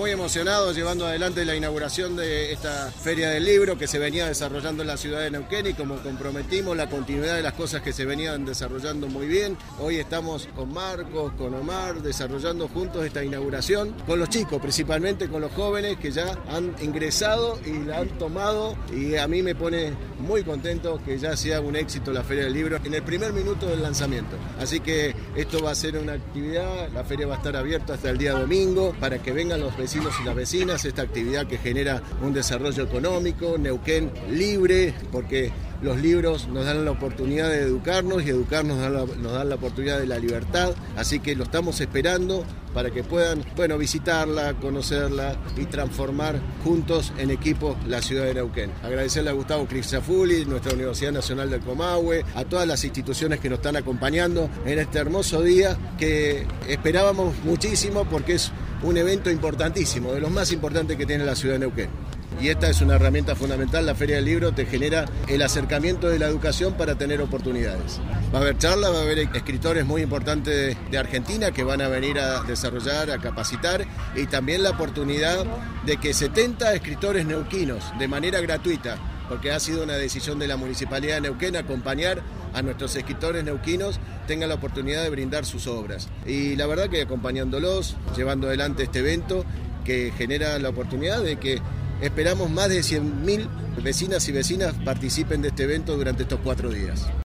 Muy emocionado llevando adelante la inauguración de esta Feria del Libro que se venía desarrollando en la ciudad de Neuquén y como comprometimos la continuidad de las cosas que se venían desarrollando muy bien. Hoy estamos con Marcos, con Omar, desarrollando juntos esta inauguración, con los chicos, principalmente con los jóvenes que ya han ingresado y la han tomado, y a mí me pone muy contento que ya sea un éxito la Feria del Libro en el primer minuto del lanzamiento. Así que esto va a ser una actividad, la feria va a estar abierta hasta el día domingo para que vengan los vecinos y las vecinas, esta actividad que genera un desarrollo económico, Neuquén libre, porque los libros nos dan la oportunidad de educarnos y educarnos nos dan la oportunidad de la libertad, así que lo estamos esperando para que puedan, visitarla, conocerla y transformar juntos en equipo la ciudad de Neuquén. Agradecerle a Gustavo Crisafulli, nuestra Universidad Nacional del Comahue, a todas las instituciones que nos están acompañando en este hermoso día que esperábamos muchísimo porque es un evento importantísimo, de los más importantes que tiene la ciudad de Neuquén. Y esta es una herramienta fundamental, la Feria del Libro te genera el acercamiento de la educación para tener oportunidades. Va a haber charlas, va a haber escritores muy importantes de Argentina que van a venir a desarrollar, a capacitar, y también la oportunidad de que 70 escritores neuquinos, de manera gratuita, porque ha sido una decisión de la Municipalidad de Neuquén acompañar a nuestros escritores neuquinos, tengan la oportunidad de brindar sus obras. Y la verdad que acompañándolos, llevando adelante este evento que genera la oportunidad de que esperamos más de 100.000 vecinas y vecinas participen de este evento durante estos 4 días.